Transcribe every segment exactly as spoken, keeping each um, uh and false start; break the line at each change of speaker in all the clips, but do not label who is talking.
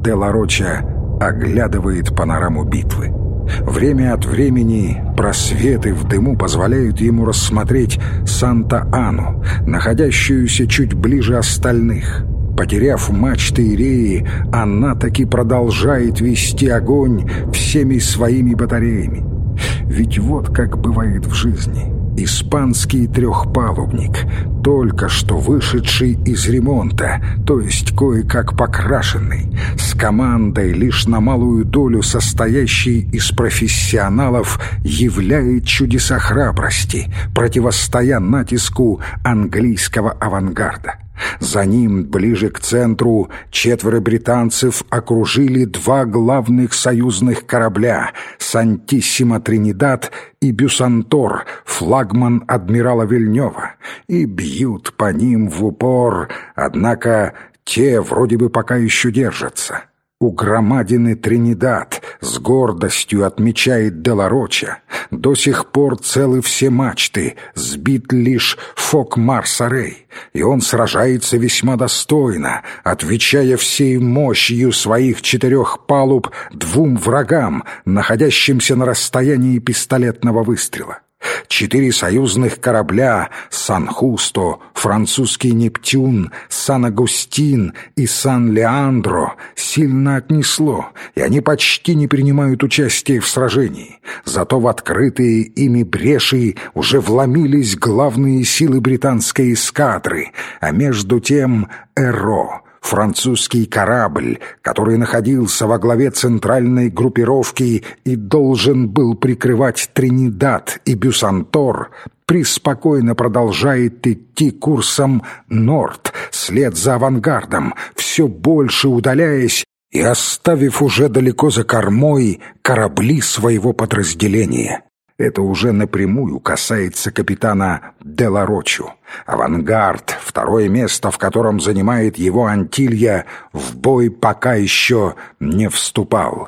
де ла Роча оглядывает панораму битвы. Время от времени просветы в дыму позволяют ему рассмотреть Санта-Ану, находящуюся чуть ближе остальных. Потеряв мачты и реи, она таки продолжает вести огонь всеми своими батареями. Ведь вот как бывает в жизни. Испанский трехпалубник, только что вышедший из ремонта, то есть кое-как покрашенный, с командой лишь на малую долю состоящей из профессионалов, являет чудеса храбрости, противостоя натиску английского авангарда. За ним, ближе к центру, четверо британцев окружили два главных союзных корабля — «Сантиссимо Тринидад» и «Бюсантор», флагман адмирала Вильнёва, и бьют по ним в упор, однако те вроде бы пока еще держатся. У громадины «Тринидад», с гордостью отмечает де ла Роча, до сих пор целы все мачты, сбит лишь фок-Марс-Арей, и он сражается весьма достойно, отвечая всей мощью своих четырех палуб двум врагам, находящимся на расстоянии пистолетного выстрела. Четыре союзных корабля «Сан-Хусто», французский «Нептюн», «Сан-Агустин» и «Сан-Леандро» сильно отнесло, и они почти не принимают участия в сражении. Зато в открытые ими бреши уже вломились главные силы британской эскадры, а между тем «Эро», французский корабль, который находился во главе центральной группировки и должен был прикрывать Тринидад и Бюсантор, преспокойно продолжает идти курсом норд, вслед за авангардом, все больше удаляясь и оставив уже далеко за кормой корабли своего подразделения. Это уже напрямую касается капитана де ла Рочу. Авангард, второе место в котором занимает его Антилья, в бой пока еще не вступал.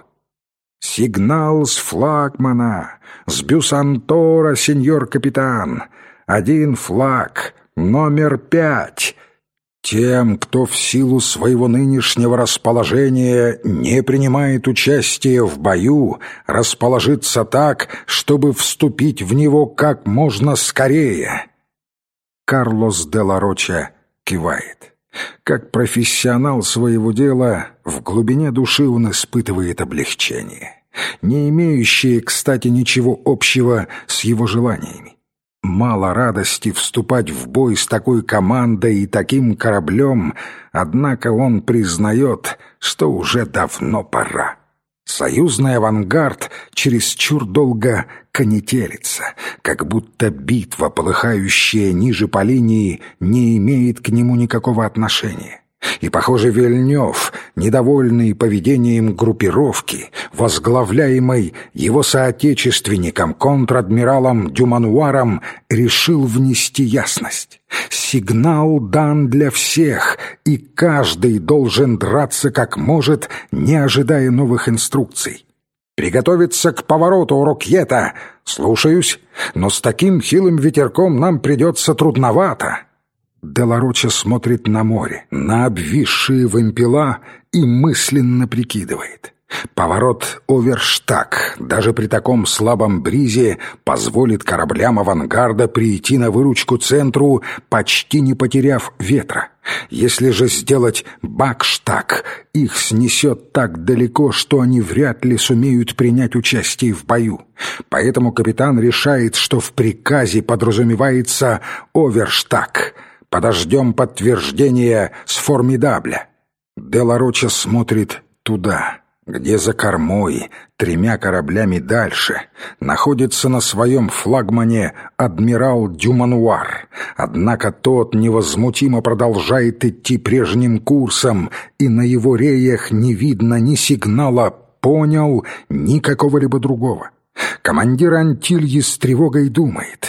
«Сигнал с флагмана! С Бюсантора, сеньор капитан! Один флаг, номер пять!» Тем, кто в силу своего нынешнего расположения не принимает участие в бою, расположиться так, чтобы вступить в него как можно скорее. Карлос де ла Роча кивает. Как профессионал своего дела, в глубине души он испытывает облегчение, не имеющее, кстати, ничего общего с его желаниями. Мало радости вступать в бой с такой командой и таким кораблем, однако он признает, что уже давно пора. Союзный авангард чересчур долго конетелится, как будто битва, полыхающая ниже по линии, не имеет к нему никакого отношения. И, похоже, Вильнёв, недовольный поведением группировки, возглавляемой его соотечественником, контр-адмиралом Дюмануаром, решил внести ясность. Сигнал дан для всех, и каждый должен драться как может, не ожидая новых инструкций. «Приготовиться к повороту, Рокьета!» «Слушаюсь, но с таким хилым ветерком нам придется трудновато». Де ла Роча смотрит на море, на обвисшие вымпела и мысленно прикидывает. Поворот Оверштаг даже при таком слабом бризе позволит кораблям авангарда прийти на выручку центру, почти не потеряв ветра. Если же сделать Бакштаг, их снесет так далеко, что они вряд ли сумеют принять участие в бою. Поэтому капитан решает, что в приказе подразумевается Оверштаг. Подождем подтверждения с Формидабля. Де ла Роча смотрит туда, где за кормой, тремя кораблями дальше, находится на своем флагмане адмирал Дюмануар. Однако тот невозмутимо продолжает идти прежним курсом, и на его реях не видно ни сигнала «понял», ни какого-либо другого. Командир Антильи с тревогой думает: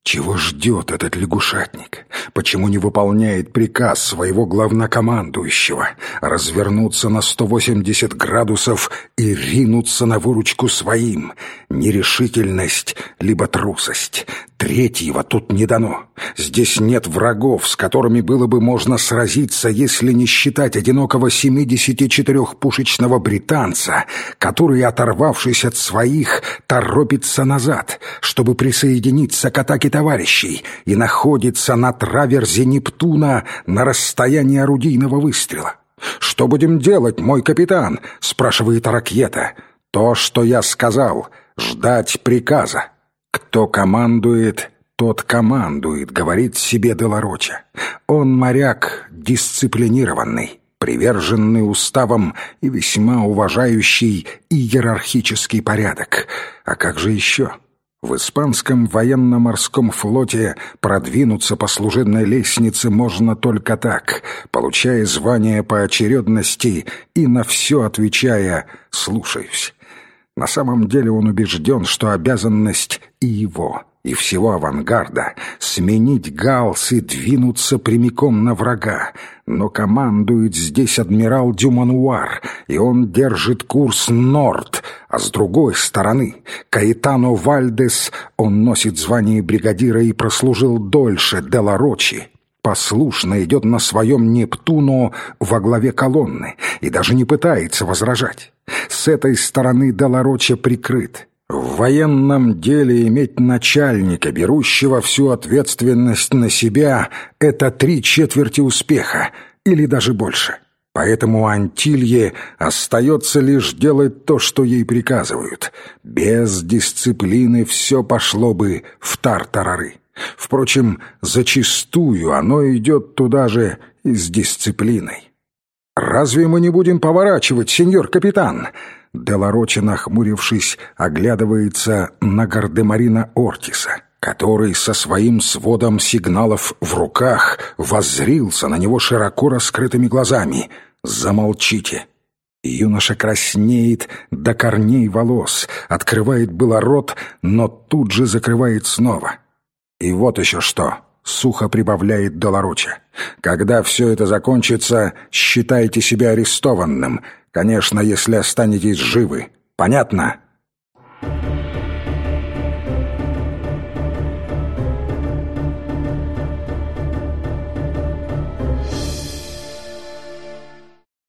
Чего ждет этот лягушатник? Почему не выполняет приказ своего главнокомандующего развернуться на сто восемьдесят градусов и ринуться на выручку своим? Нерешительность либо трусость. Третьего тут не дано. Здесь нет врагов, с которыми было бы можно сразиться, если не считать одинокого семидесятичетырехпушечного британца, который, оторвавшись от своих, торопится назад, чтобы присоединиться к атаке товарищей, и находится на траверзе Нептуна на расстоянии орудийного выстрела. «Что будем делать, мой капитан?» — спрашивает Аракьета. «То, что я сказал. Ждать приказа. Кто командует, тот командует», — говорит себе де ла Роча. Он моряк дисциплинированный, приверженный уставам и весьма уважающий иерархический порядок. А как же еще? В испанском военно-морском флоте продвинуться по служебной лестнице можно только так, получая звание по очередности и на все отвечая «слушаюсь». На самом деле он убежден, что обязанность и его, и всего авангарда сменить галс и двинуться прямиком на врага. Но командует здесь адмирал Дюмануар, и он держит курс Норд, а с другой стороны Каэтано Вальдес, он носит звание бригадира и прослужил дольше де ла Рочи. Послушно идет на своем Нептуно во главе колонны и даже не пытается возражать. С этой стороны де ла Роча прикрыт. В военном деле иметь начальника, берущего всю ответственность на себя, это три четверти успеха, или даже больше. Поэтому Антилье остается лишь делать то, что ей приказывают. Без дисциплины все пошло бы в тартарары. Впрочем, зачастую оно идет туда же и с дисциплиной. «Разве мы не будем поворачивать, сеньор капитан?» Де ла Роча, нахмурившись, оглядывается на Гардемарина Ортиса, который со своим сводом сигналов в руках воззрился на него широко раскрытыми глазами. «Замолчите!» Юноша краснеет до корней волос, открывает было рот, но тут же закрывает снова. «И вот еще что!» — сухо прибавляет де ла Роча. «Когда все это закончится, считайте себя арестованным. Конечно, если останетесь живы. Понятно?»